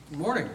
Good morning.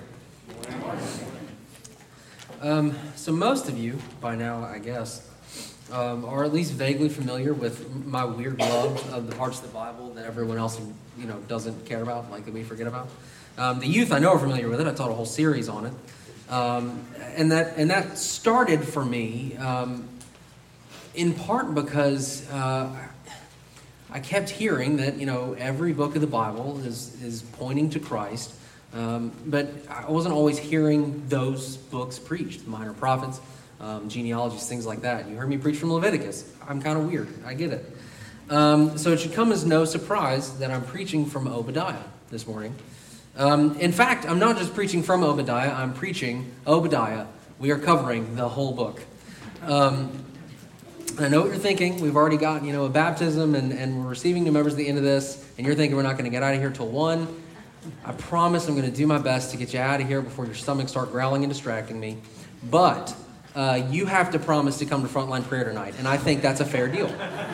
So most of you, by now, I guess, are at least vaguely familiar with my weird love of the parts of the Bible that everyone else, doesn't care about, like that we forget about. The youth I know are familiar with it. I taught a whole series on it, and that started for me in part because I kept hearing that every book of the Bible is pointing to Christ. But I wasn't always hearing those books preached, minor prophets, genealogies, things like that. You heard me preach from Leviticus. I'm kind of weird. I get it. So it should come as no surprise that I'm preaching from Obadiah this morning. In fact, I'm not just preaching from Obadiah. I'm preaching Obadiah. We are covering the whole book. I know what you're thinking. We've already got, a baptism and we're receiving new members at the end of this. And you're thinking we're not going to get out of here till 1. I promise I'm going to do my best to get you out of here before your stomach start growling and distracting me. But you have to promise to come to Frontline Prayer tonight, and I think that's a fair deal.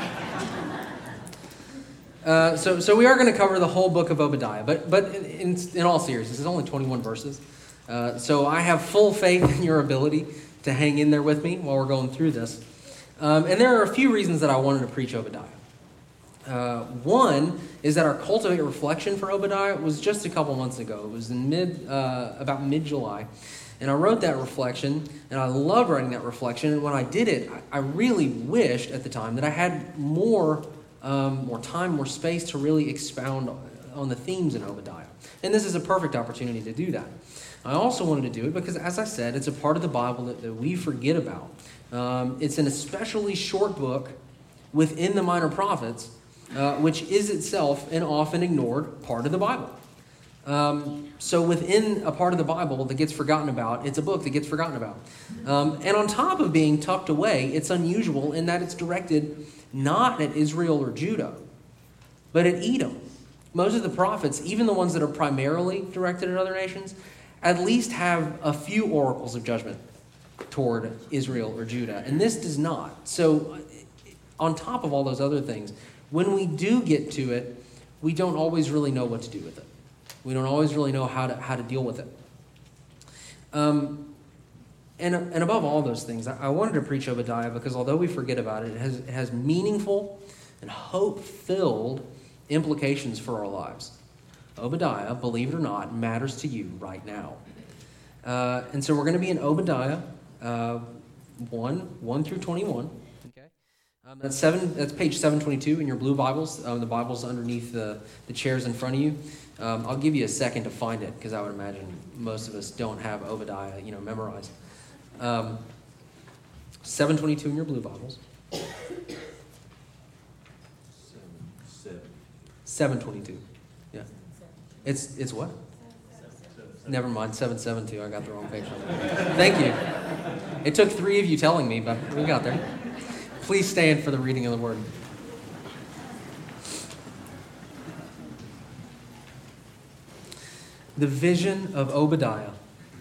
So we are going to cover the whole book of Obadiah, but in all seriousness, it's only 21 verses. So I have full faith in your ability to hang in there with me while we're going through this. And there are a few reasons that I wanted to preach Obadiah. One is that our Cultivate reflection for Obadiah was just a couple months ago. It was in about mid-July. And I wrote that reflection, and I loved writing that reflection. And when I did it, I really wished at the time that I had more time, more space to really expound on the themes in Obadiah. And this is a perfect opportunity to do that. I also wanted to do it because, as I said, it's a part of the Bible that we forget about. It's an especially short book within the Minor Prophets, which is itself an often ignored part of the Bible. So within a part of the Bible that gets forgotten about, it's a book that gets forgotten about. And on top of being tucked away, it's unusual in that it's directed not at Israel or Judah, but at Edom. Most of the prophets, even the ones that are primarily directed at other nations, at least have a few oracles of judgment toward Israel or Judah. And this does not. So on top of all those other things, when we do get to it, we don't always really know what to do with it. We don't always really know how to deal with it. And above all those things, I wanted to preach Obadiah because although we forget about it, it has meaningful and hope-filled implications for our lives. Obadiah, believe it or not, matters to you right now. And so we're going to be in Obadiah 1 through 21. That's page 722 in your blue Bibles. The Bible's underneath the chairs in front of you. I'll give you a second to find it because I would imagine most of us don't have Obadiah, memorized. 722 in your blue Bibles. 722. Yeah. It's what? Never mind. 772. I got the wrong page. Thank you. It took 3 of you telling me, but we got there. Please stand for the reading of the word. The vision of Obadiah.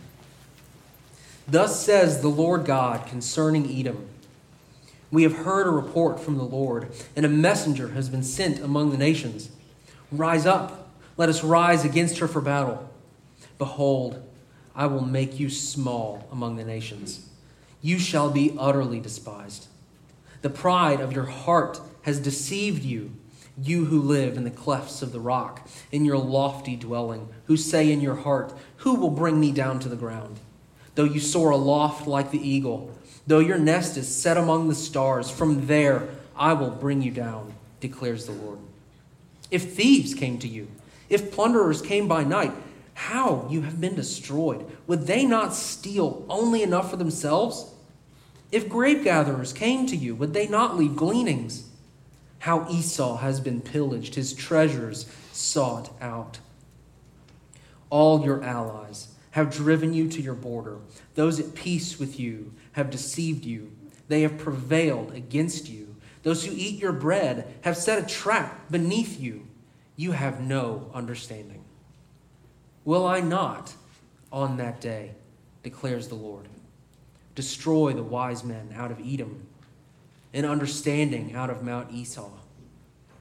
Thus says the Lord God concerning Edom. We have heard a report from the Lord, and a messenger has been sent among the nations. Rise up, let us rise against her for battle. Behold, I will make you small among the nations. You shall be utterly despised. The pride of your heart has deceived you, you who live in the clefts of the rock, in your lofty dwelling, who say in your heart, who will bring me down to the ground? Though you soar aloft like the eagle, though your nest is set among the stars, from there I will bring you down, declares the Lord. If thieves came to you, if plunderers came by night, how you have been destroyed. Would they not steal only enough for themselves? If grape gatherers came to you, would they not leave gleanings? How Esau has been pillaged, his treasures sought out. All your allies have driven you to your border. Those at peace with you have deceived you. They have prevailed against you. Those who eat your bread have set a trap beneath you. You have no understanding. Will I not on that day, declares the Lord, destroy the wise men out of Edom, and understanding out of Mount Esau?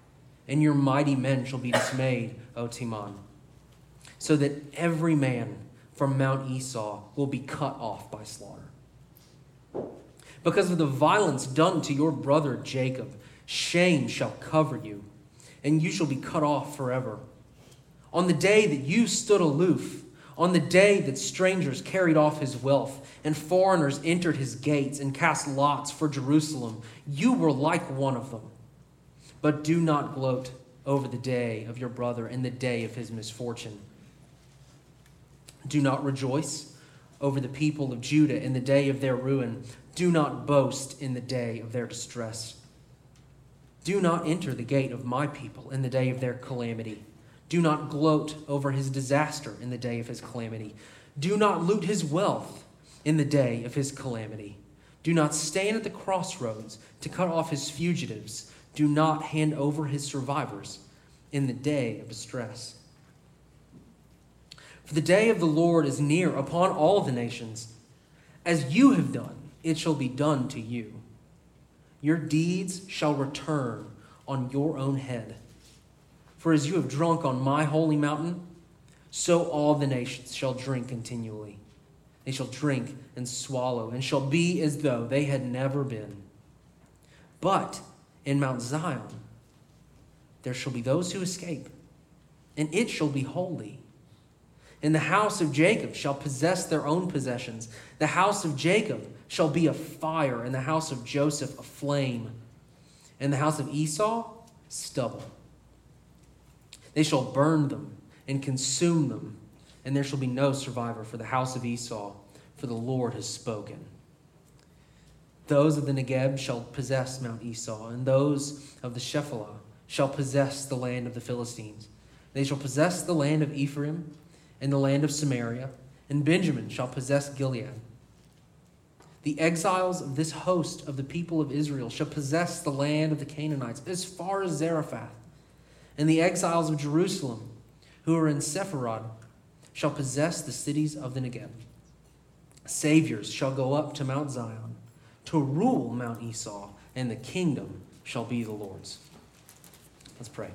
And your mighty men shall be dismayed, O Teman, so that every man from Mount Esau will be cut off by slaughter. Because of the violence done to your brother Jacob, shame shall cover you, and you shall be cut off forever. On the day that you stood aloof, on the day that strangers carried off his wealth, and foreigners entered his gates and cast lots for Jerusalem, you were like one of them. But do not gloat over the day of your brother and the day of his misfortune. Do not rejoice over the people of Judah in the day of their ruin. Do not boast in the day of their distress. Do not enter the gate of my people in the day of their calamity. Do not gloat over his disaster in the day of his calamity. Do not loot his wealth in the day of his calamity. Do not stand at the crossroads to cut off his fugitives. Do not hand over his survivors in the day of distress. For the day of the Lord is near upon all the nations. As you have done, it shall be done to you. Your deeds shall return on your own head. For as you have drunk on my holy mountain, so all the nations shall drink continually. They shall drink and swallow, and shall be as though they had never been. But in Mount Zion there shall be those who escape, and it shall be holy. And the house of Jacob shall possess their own possessions. The house of Jacob shall be a fire, and the house of Joseph a flame, and the house of Esau stubble. They shall burn them and consume them, and there shall be no survivor for the house of Esau, for the Lord has spoken. Those of the Negeb shall possess Mount Esau, and those of the Shephelah shall possess the land of the Philistines. They shall possess the land of Ephraim and the land of Samaria, and Benjamin shall possess Gilead. The exiles of this host of the people of Israel shall possess the land of the Canaanites as far as Zarephath, and the exiles of Jerusalem who are in Sepharad shall possess the cities of the Negeb. Saviors shall go up to Mount Zion to rule Mount Esau, and the kingdom shall be the Lord's. Let's pray.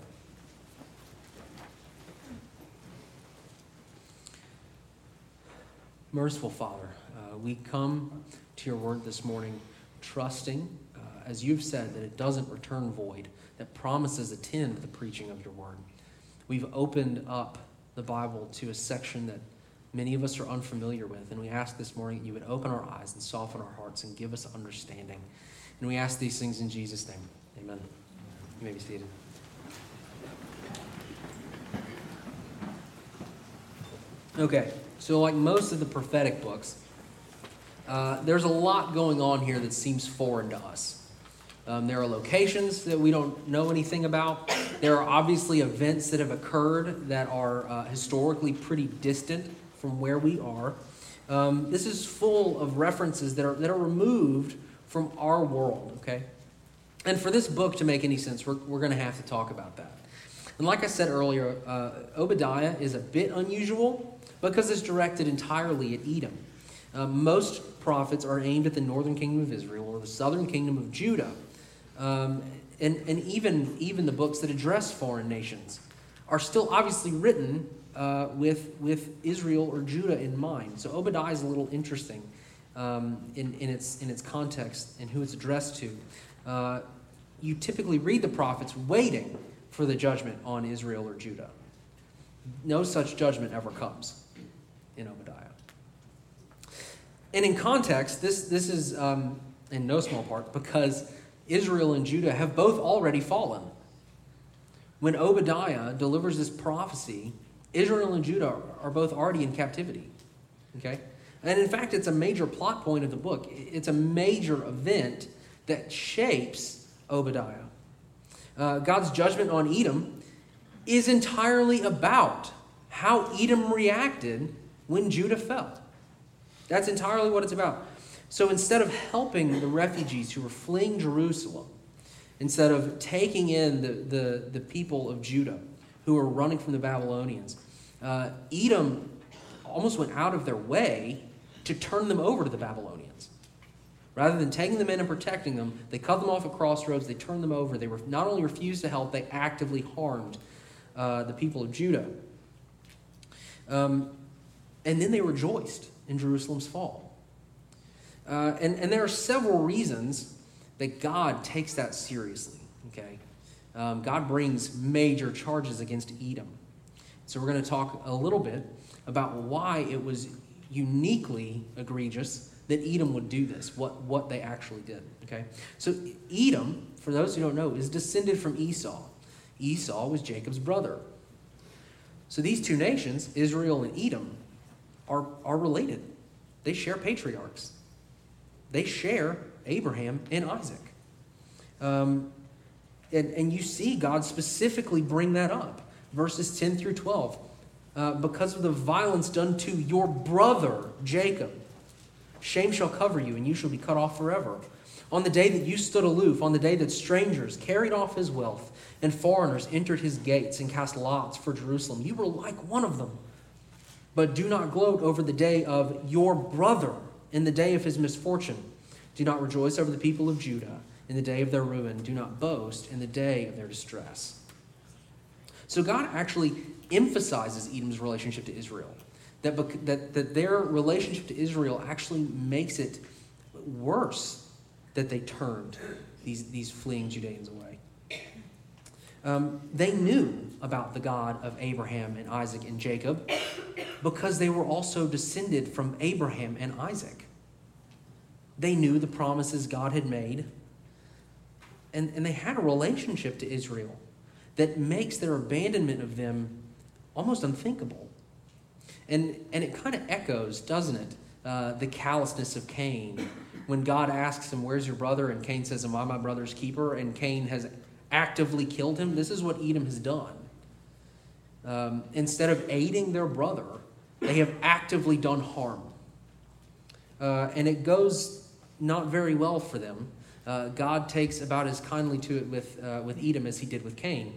Merciful Father, we come to your word this morning trusting, as you've said, that it doesn't return void, that promises attend to the preaching of your word. We've opened up the Bible to a section that many of us are unfamiliar with, and we ask this morning that you would open our eyes and soften our hearts and give us understanding. And we ask these things in Jesus' name. Amen. You may be seated. Okay, so like most of the prophetic books, there's a lot going on here that seems foreign to us. There are locations that we don't know anything about. There are obviously events that have occurred that are historically pretty distant from where we are. This is full of references that are removed from our world, okay? And for this book to make any sense, we're going to have to talk about that. And like I said earlier, Obadiah is a bit unusual because it's directed entirely at Edom. Most prophets are aimed at the northern kingdom of Israel or the southern kingdom of Judah. And even the books that address foreign nations are still obviously written with Israel or Judah in mind. So Obadiah is a little interesting in its context and who it's addressed to. You typically read the prophets waiting for the judgment on Israel or Judah. No such judgment ever comes in Obadiah. And in context, this is in no small part because Israel and Judah have both already fallen. When Obadiah delivers this prophecy, Israel and Judah are both already in captivity. Okay? And in fact, it's a major plot point of the book. It's a major event that shapes Obadiah. God's judgment on Edom is entirely about how Edom reacted when Judah fell. That's entirely what it's about. So instead of helping the refugees who were fleeing Jerusalem, instead of taking in the people of Judah who were running from the Babylonians, Edom almost went out of their way to turn them over to the Babylonians. Rather than taking them in and protecting them, they cut them off at crossroads, they turned them over. They were not only refused to help, they actively harmed the people of Judah. And then they rejoiced in Jerusalem's fall. And there are several reasons that God takes that seriously. Okay, God brings major charges against Edom. So we're going to talk a little bit about why it was uniquely egregious that Edom would do this, what they actually did. Okay, so Edom, for those who don't know, is descended from Esau. Esau was Jacob's brother. So these two nations, Israel and Edom, are related. They share patriarchs. They share Abraham and Isaac. And you see God specifically bring that up. Verses 10 through 12. Because of the violence done to your brother, Jacob, shame shall cover you, and you shall be cut off forever. On the day that you stood aloof, on the day that strangers carried off his wealth, and foreigners entered his gates and cast lots for Jerusalem, you were like one of them. But do not gloat over the day of your brother in the day of his misfortune. Do not rejoice over the people of Judah in the day of their ruin. Do not boast in the day of their distress. So God actually emphasizes Edom's relationship to Israel. That their relationship to Israel actually makes it worse that they turned these fleeing Judeans away. They knew about the God of Abraham and Isaac and Jacob because they were also descended from Abraham and Isaac. They knew the promises God had made, and they had a relationship to Israel that makes their abandonment of them almost unthinkable. And it kind of echoes, doesn't it, the callousness of Cain. When God asks him, where's your brother? And Cain says, am I my brother's keeper? And Cain has actively killed him. This is what Edom has done. Instead of aiding their brother, they have actively done harm. And it goes not very well for them. God takes about as kindly to it with Edom as he did with Cain.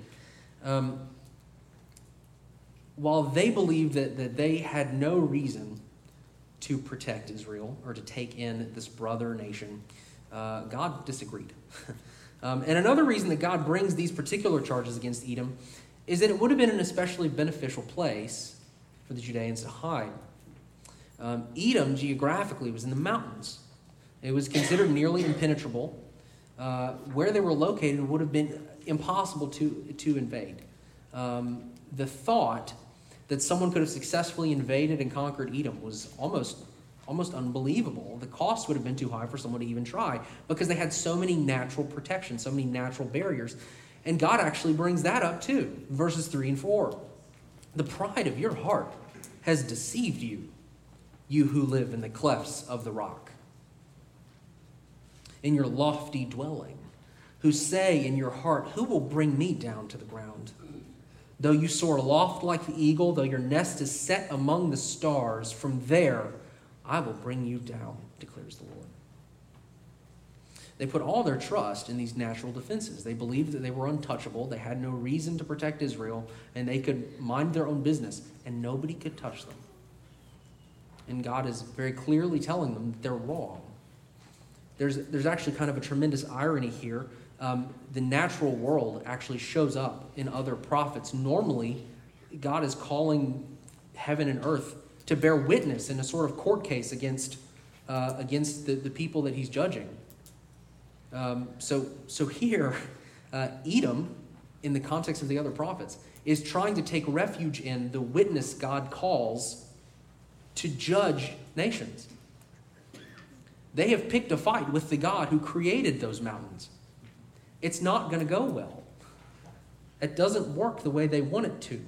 While they believed that they had no reason to protect Israel or to take in this brother nation, God disagreed. And another reason that God brings these particular charges against Edom is that it would have been an especially beneficial place for the Judeans to hide. Edom, geographically, was in the mountains. It was considered nearly impenetrable. Where they were located would have been impossible to invade. The thought that someone could have successfully invaded and conquered Edom was almost unbelievable. The cost would have been too high for someone to even try because they had so many natural protections, so many natural barriers. And God actually brings that up too. Verses 3 and 4. The pride of your heart has deceived you, you who live in the clefts of the rock, in your lofty dwelling, who say in your heart, who will bring me down to the ground? Though you soar aloft like the eagle, though your nest is set among the stars, from there I will bring you down, declares the Lord. They put all their trust in these natural defenses. They believed that they were untouchable, they had no reason to protect Israel, and they could mind their own business, and nobody could touch them. And God is very clearly telling them that they're wrong. There's actually kind of a tremendous irony here. The natural world actually shows up in other prophets. Normally, God is calling heaven and earth to bear witness in a sort of court case against the people that he's judging. So here, Edom, in the context of the other prophets, is trying to take refuge in the witness God calls to judge nations. They have picked a fight with the God who created those mountains. It's not going to go well. It doesn't work the way they want it to.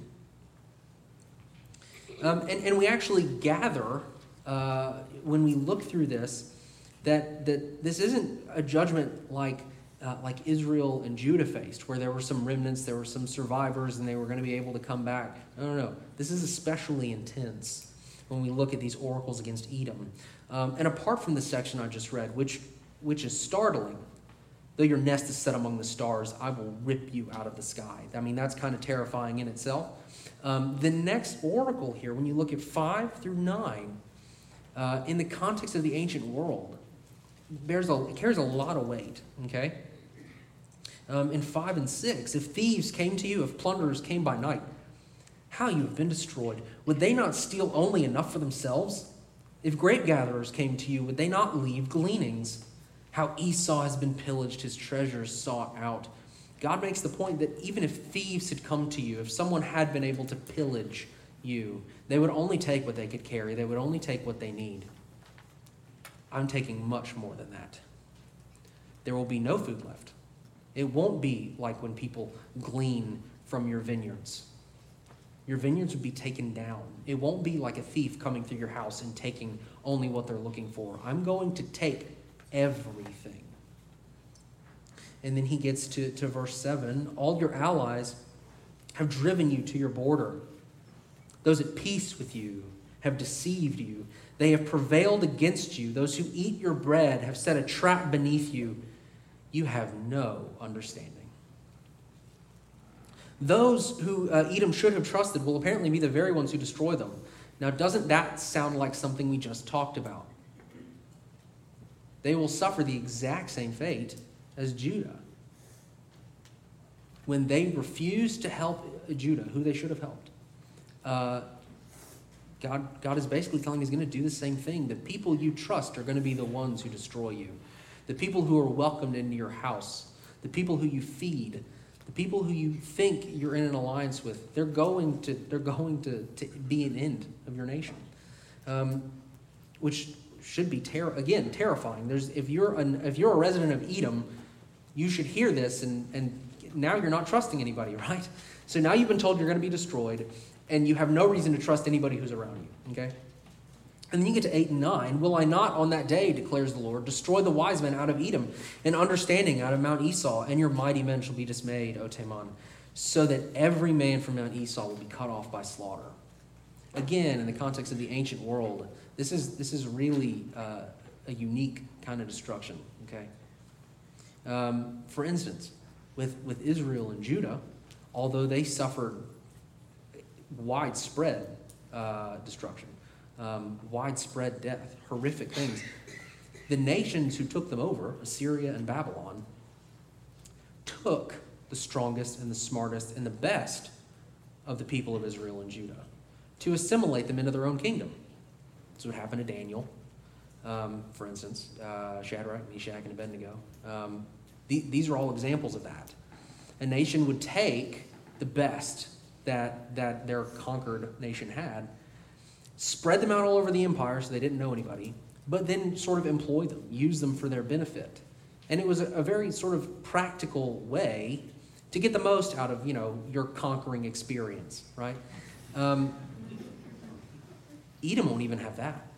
And we actually gather, when we look through this, that this isn't a judgment like Israel and Judah faced, where there were some remnants, there were some survivors, and they were going to be able to come back. No. This is especially intense when we look at these oracles against Edom. And apart from the section I just read, which is startling, though your nest is set among the stars, I will rip you out of the sky. I mean, that's kind of terrifying in itself. The next oracle here, when you look at 5 through 9, in the context of the ancient world, it carries a lot of weight, okay? In 5 and 6, if thieves came to you, if plunderers came by night, How you have been destroyed! Would they not steal only enough for themselves? If grape gatherers came to you, would they not leave gleanings? How Esau has been pillaged, his treasures sought out. God makes the point that even if thieves had come to you, if someone had been able to pillage you, they would only take what they could carry. They would only take what they need. I'm taking much more than that. There will be no food left. It won't be like when people glean from your vineyards. Your vineyards would be taken down. It won't be like a thief coming through your house and taking only what they're looking for. I'm going to take everything. And then he gets to verse 7. All your allies have driven you to your border. Those at peace with you have deceived you. They have prevailed against you. Those who eat your bread have set a trap beneath you. You have no understanding. Those who Edom should have trusted will apparently be the very ones who destroy them. Now, doesn't that sound like something we just talked about? They will suffer the exact same fate as Judah. When they refuse to help Judah, who they should have helped, God is basically telling he's going to do the same thing. The people you trust are going to be the ones who destroy you. The people who are welcomed into your house, the people who you feed, the people who you think you're in an alliance with, they're going to be an end of your nation, which should be terrifying. If you're a resident of Edom, you should hear this, and now you're not trusting anybody, right? So now you've been told you're going to be destroyed, and you have no reason to trust anybody who's around you. Okay. And then you get to 8 and 9. Will I not on that day, declares the Lord, destroy the wise men out of Edom, and understanding out of Mount Esau, and your mighty men shall be dismayed, O Teman, so that every man from Mount Esau will be cut off by slaughter. Again, in the context of the ancient world, this is really a unique kind of destruction. Okay. For instance, with Israel and Judah, although they suffered widespread destruction, widespread death, horrific things, the nations who took them over, Assyria and Babylon, took the strongest and the smartest and the best of the people of Israel and Judah to assimilate them into their own kingdom. That's what happened to Daniel, for instance, Shadrach, Meshach, and Abednego. These are all examples of that. A nation would take the best that their conquered nation had, spread them out all over the empire so they didn't know anybody, but then sort of employ them, use them for their benefit. And it was a very sort of practical way to get the most out of, your conquering experience, right? Edom won't even have that.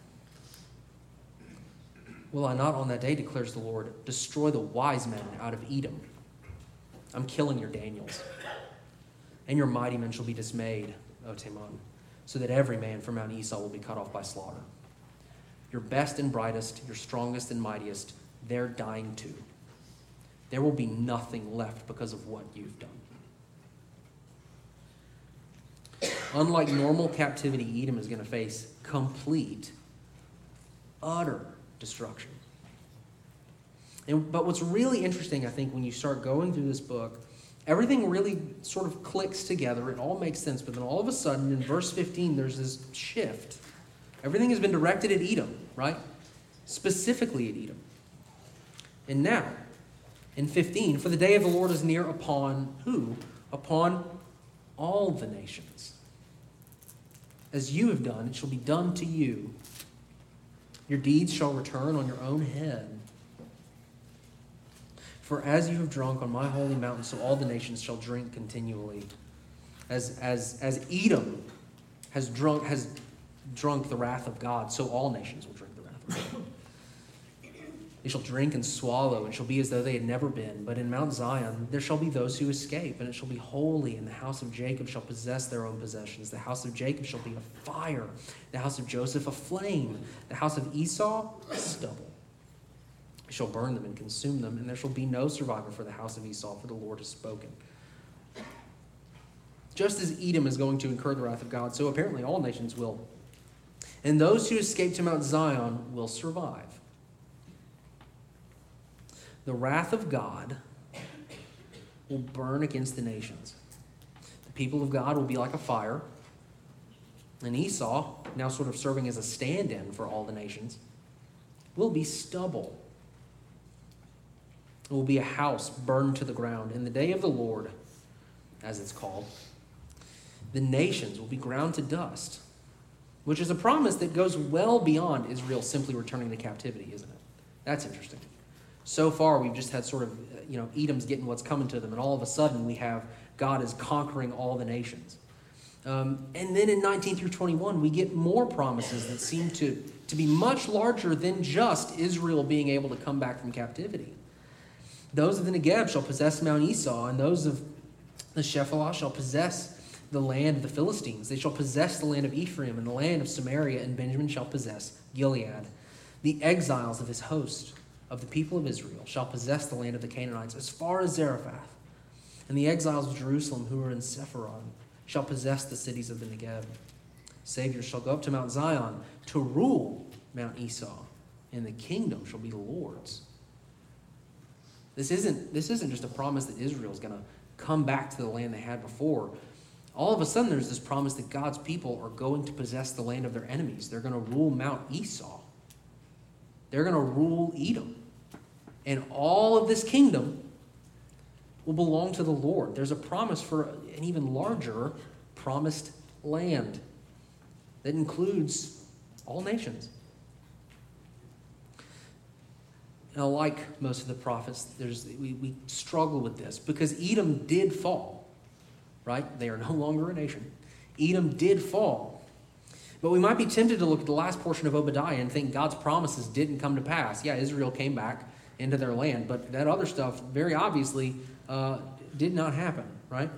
Will I not on that day, declares the Lord, destroy the wise men out of Edom? I'm killing your Daniels. And your mighty men shall be dismayed, O Teman, so that every man from Mount Esau will be cut off by slaughter. Your best and brightest, your strongest and mightiest, they're dying too. There will be nothing left because of what you've done. Unlike normal captivity, Edom is going to face complete, utter destruction. But what's really interesting, I think, when you start going through this book, everything really sort of clicks together. It all makes sense. But then all of a sudden, in verse 15, there's this shift. Everything has been directed at Edom, right? Specifically at Edom. And now, in 15, for the day of the Lord is near upon who? Upon all the nations. As you have done, it shall be done to you. Your deeds shall return on your own head. For as you have drunk on my holy mountain, so all the nations shall drink continually. As Edom has drunk the wrath of God, so all nations will drink the wrath of God. They shall drink and swallow, and shall be as though they had never been. But in Mount Zion there shall be those who escape, and it shall be holy, and the house of Jacob shall possess their own possessions. The house of Jacob shall be a fire, the house of Joseph a flame, the house of Esau stubble. He shall burn them and consume them, and there shall be no survivor for the house of Esau, for the Lord has spoken. Just as Edom is going to incur the wrath of God, so apparently all nations will. And those who escape to Mount Zion will survive. The wrath of God will burn against the nations. The people of God will be like a fire. And Esau, now sort of serving as a stand-in for all the nations, will be stubble. It will be a house burned to the ground. In the day of the Lord, as it's called, the nations will be ground to dust, which is a promise that goes well beyond Israel simply returning to captivity, isn't it? That's interesting. So far, we've just had sort of, Edom's getting what's coming to them, and all of a sudden we have God is conquering all the nations. And then in 19 through 21, we get more promises that seem to be much larger than just Israel being able to come back from captivity. Those of the Negeb shall possess Mount Esau, and those of the Shephelah shall possess the land of the Philistines. They shall possess the land of Ephraim, and the land of Samaria, and Benjamin shall possess Gilead. The exiles of his host, of the people of Israel, shall possess the land of the Canaanites as far as Zarephath. And the exiles of Jerusalem who are in Sepharad shall possess the cities of the Negeb. Saviors shall go up to Mount Zion to rule Mount Esau, and the kingdom shall be the Lord's. This isn't just a promise that Israel is going to come back to the land they had before. All of a sudden, there's this promise that God's people are going to possess the land of their enemies. They're going to rule Mount Esau. They're going to rule Edom. And all of this kingdom will belong to the Lord. There's a promise for an even larger promised land that includes all nations. Now, like most of the prophets, we struggle with this because Edom did fall, right? They are no longer a nation. Edom did fall. But we might be tempted to look at the last portion of Obadiah and think God's promises didn't come to pass. Yeah, Israel came back into their land, but that other stuff very obviously did not happen, right?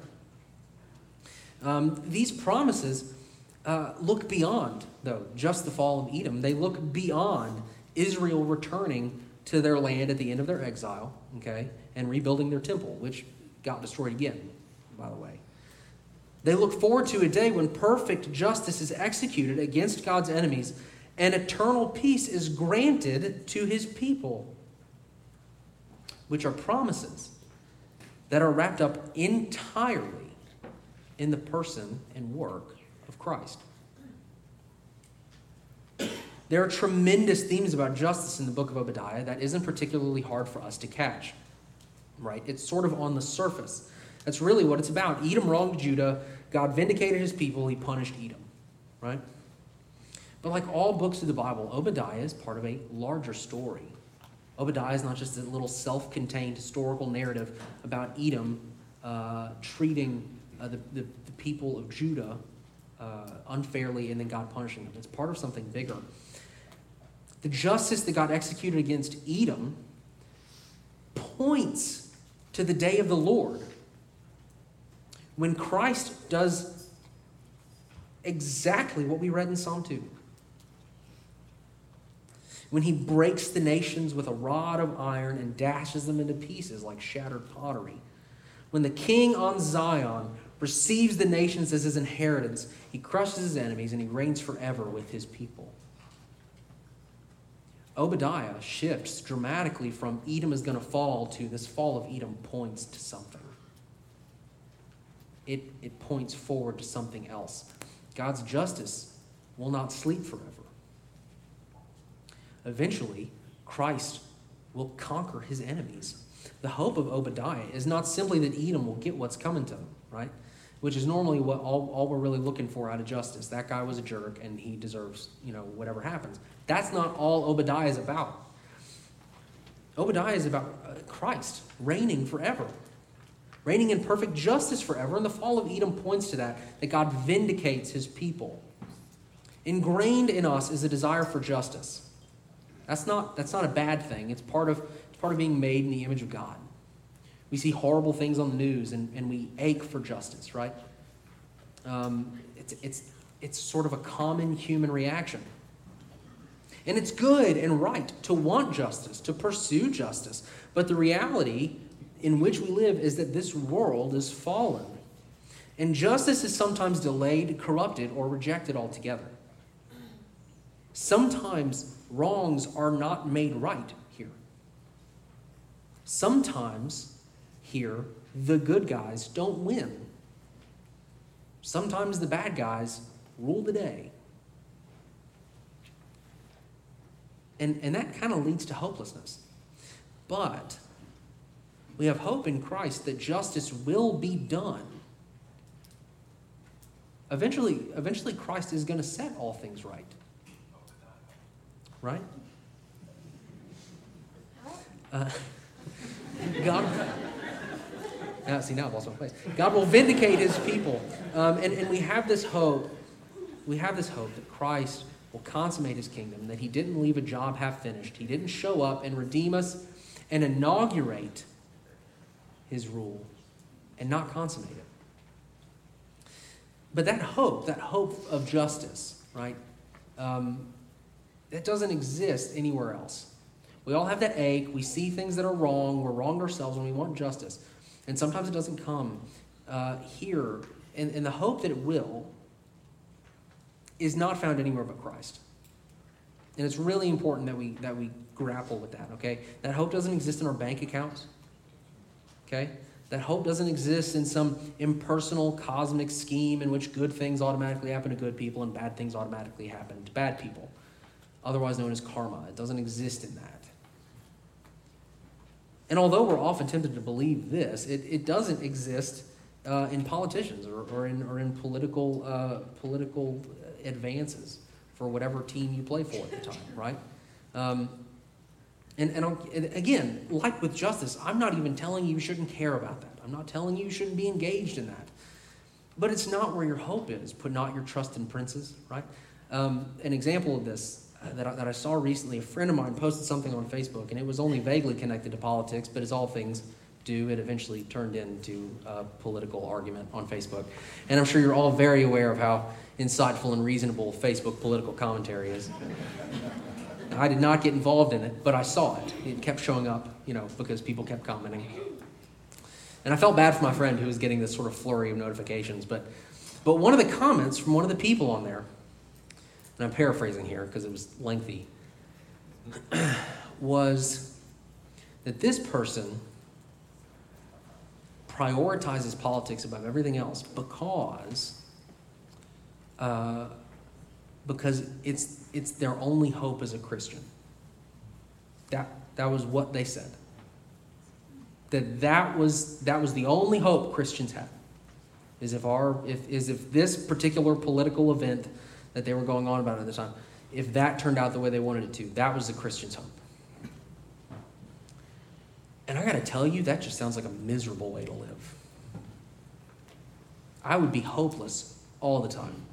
These promises look beyond, though, just the fall of Edom. They look beyond Israel returning to their land at the end of their exile, okay, and rebuilding their temple, which got destroyed again, by the way. They look forward to a day when perfect justice is executed against God's enemies and eternal peace is granted to his people, which are promises that are wrapped up entirely in the person and work of Christ. There are tremendous themes about justice in the book of Obadiah that isn't particularly hard for us to catch, right? It's sort of on the surface. That's really what it's about. Edom wronged Judah. God vindicated his people. He punished Edom, right? But like all books of the Bible, Obadiah is part of a larger story. Obadiah is not just a little self-contained historical narrative about Edom treating the people of Judah unfairly and then God punishing them. It's part of something bigger. The justice that God executed against Edom points to the day of the Lord, when Christ does exactly what we read in Psalm 2. When he breaks the nations with a rod of iron and dashes them into pieces like shattered pottery. When the king on Zion receives the nations as his inheritance, he crushes his enemies and he reigns forever with his people. Obadiah shifts dramatically from Edom is going to fall to this fall of Edom points to something. It points forward to something else. God's justice will not sleep forever. Eventually, Christ will conquer his enemies. The hope of Obadiah is not simply that Edom will get what's coming to them, right? Which is normally what all we're really looking for out of justice. That guy was a jerk and he deserves, whatever happens. That's not all Obadiah is about. Obadiah is about Christ reigning forever. Reigning in perfect justice forever. And the fall of Edom points to that God vindicates his people. Ingrained in us is a desire for justice. That's not a bad thing. It's part of being made in the image of God. We see horrible things on the news and we ache for justice, right? It's sort of a common human reaction. And it's good and right to want justice, to pursue justice. But the reality in which we live is that this world is fallen. And justice is sometimes delayed, corrupted, or rejected altogether. Sometimes wrongs are not made right here. Sometimes here, the good guys don't win. Sometimes the bad guys rule the day. And that kind of leads to hopelessness. But we have hope in Christ that justice will be done. Eventually Christ is going to set all things right. Right? God, now I've lost my place. God will vindicate his people. And we have this hope. We have this hope that Christ will consummate his kingdom, that he didn't leave a job half finished. He didn't show up and redeem us and inaugurate his rule and not consummate it. But that hope of justice, right, that doesn't exist anywhere else. We all have that ache. We see things that are wrong. We're wronged ourselves and we want justice. And sometimes it doesn't come here. And the hope that it will is not found anywhere but Christ. And it's really important that we grapple with that, okay? That hope doesn't exist in our bank accounts, okay? That hope doesn't exist in some impersonal cosmic scheme in which good things automatically happen to good people and bad things automatically happen to bad people, otherwise known as karma. It doesn't exist in that. And although we're often tempted to believe this, it doesn't exist in politicians or in political advances for whatever team you play for at the time, right? And again, like with justice, I'm not even telling you shouldn't care about that. I'm not telling you shouldn't be engaged in that. But it's not where your hope is. Put not your trust in princes, right? An example of this that I saw recently, a friend of mine posted something on Facebook, and it was only vaguely connected to politics, but as all things do, it eventually turned into a political argument on Facebook. And I'm sure you're all very aware of how insightful and reasonable Facebook political commentary is. I did not get involved in it, but I saw it. It kept showing up, because people kept commenting. And I felt bad for my friend who was getting this sort of flurry of notifications. But one of the comments from one of the people on there, and I'm paraphrasing here because it was lengthy, was that this person prioritizes politics above everything else because it's their only hope as a Christian. That was what they said. That was the only hope Christians had, is if this particular political event that they were going on about at the time, if that turned out the way they wanted it to, that was the Christian's hope. And I got to tell you, that just sounds like a miserable way to live. I would be hopeless all the time.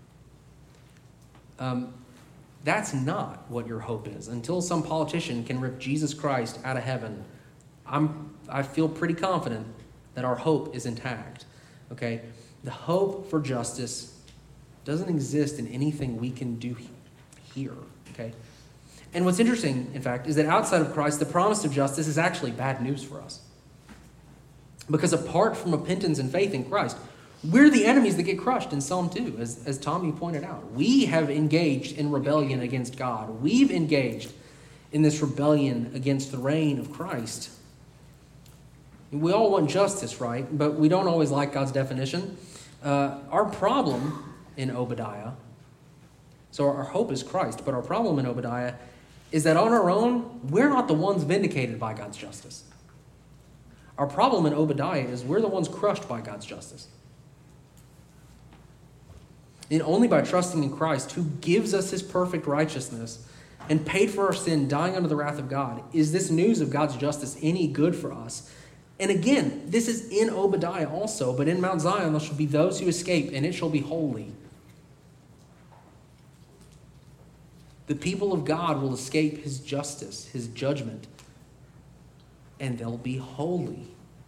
That's not what your hope is. Until some politician can rip Jesus Christ out of heaven, I feel pretty confident that our hope is intact. Okay? The hope for justice doesn't exist in anything we can do here. Okay? And what's interesting, in fact, is that outside of Christ, the promise of justice is actually bad news for us. Because apart from repentance and faith in Christ, we're the enemies that get crushed in Psalm 2, as Tommy pointed out. We have engaged in rebellion against God. We've engaged in this rebellion against the reign of Christ. We all want justice, right? But we don't always like God's definition. Our problem in Obadiah, so our hope is Christ, but our problem in Obadiah is that on our own, we're not the ones vindicated by God's justice. Our problem in Obadiah is we're the ones crushed by God's justice. And only by trusting in Christ, who gives us his perfect righteousness and paid for our sin, dying under the wrath of God, is this news of God's justice any good for us. And again, this is in Obadiah also, but in Mount Zion there shall be those who escape, and it shall be holy. The people of God will escape his justice, his judgment, and they'll be holy.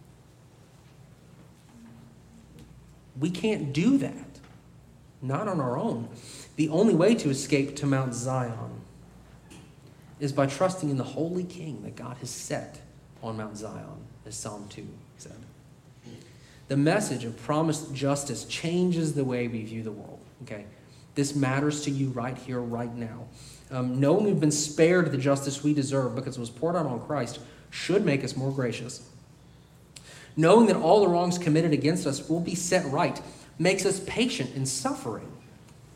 We can't do that. Not on our own. The only way to escape to Mount Zion is by trusting in the holy king that God has set on Mount Zion, as Psalm 2 said. The message of promised justice changes the way we view the world. Okay, this matters to you right here, right now. Knowing we've been spared the justice we deserve because it was poured out on Christ should make us more gracious. Knowing that all the wrongs committed against us will be set right makes us patient in suffering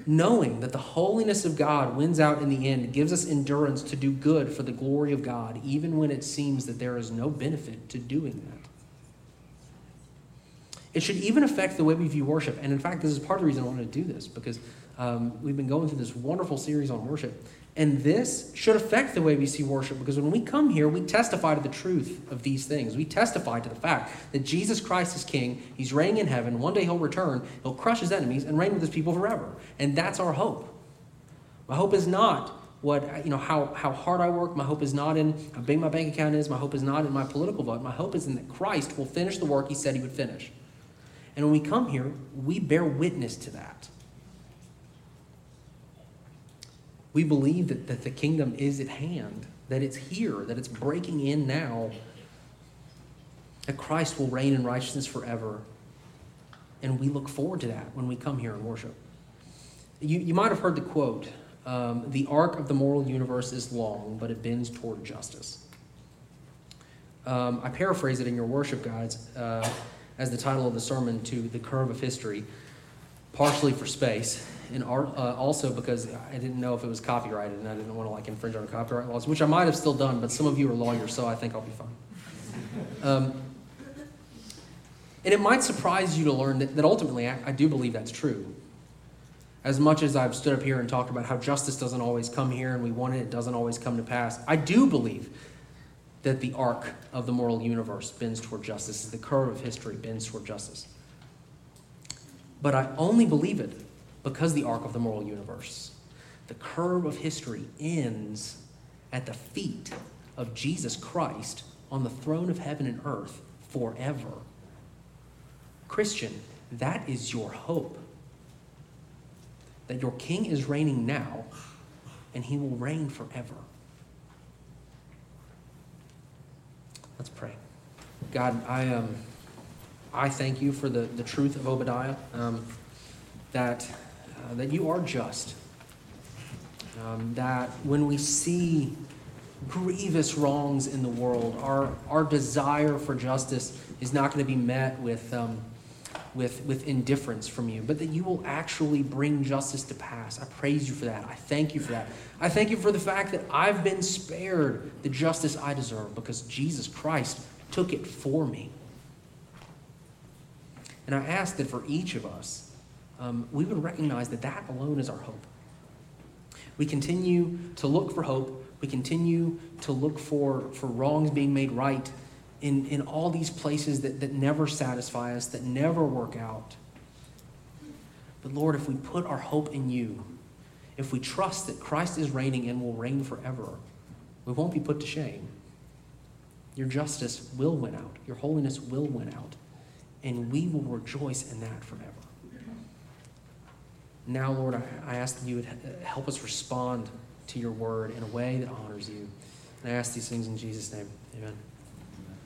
knowing that the holiness of God wins out in the end, gives us endurance to do good for the glory of God, even when it seems that there is no benefit to doing that. It should even affect the way we view worship. And in fact, this is part of the reason I wanted to do this, because we've been going through this wonderful series on worship. And this should affect the way we see worship, because when we come here, we testify to the truth of these things. We testify to the fact that Jesus Christ is King. He's reigning in heaven. One day he'll return. He'll crush his enemies and reign with his people forever. And that's our hope. My hope is not how hard I work. My hope is not in how big my bank account is. My hope is not in my political vote. My hope is in that Christ will finish the work he said he would finish. And when we come here, we bear witness to that. We believe that the kingdom is at hand, that it's here, that it's breaking in now, that Christ will reign in righteousness forever. And we look forward to that when we come here and worship. You might have heard the quote, the arc of the moral universe is long, but it bends toward justice. I paraphrase it in your worship guides as the title of the sermon to The Curve of History, partially for space, and also because I didn't know if it was copyrighted, and I didn't want to infringe on copyright laws, which I might have still done, but some of you are lawyers, so I think I'll be fine. And it might surprise you to learn that ultimately I do believe that's true. As much as I've stood up here and talked about how justice doesn't always come here and we want it doesn't always come to pass, I do believe that the arc of the moral universe bends toward justice, the curve of history bends toward justice. But I only believe it because the arc of the moral universe, the curve of history, ends at the feet of Jesus Christ on the throne of heaven and earth forever. Christian, that is your hope. That your King is reigning now, and he will reign forever. Let's pray. God, I thank you for the truth of Obadiah, that you are just, that when we see grievous wrongs in the world, our desire for justice is not going to be met with indifference from you, but that you will actually bring justice to pass. I praise you for that. I thank you for that. I thank you for the fact that I've been spared the justice I deserve because Jesus Christ took it for me. And I ask that for each of us, we would recognize that alone is our hope. We continue to look for hope. We continue to look for wrongs being made right in all these places that never satisfy us, that never work out. But Lord, if we put our hope in you, if we trust that Christ is reigning and will reign forever, we won't be put to shame. Your justice will win out. Your holiness will win out. And we will rejoice in that forever. Now, Lord, I ask that you would help us respond to your word in a way that honors you. And I ask these things in Jesus' name. Amen.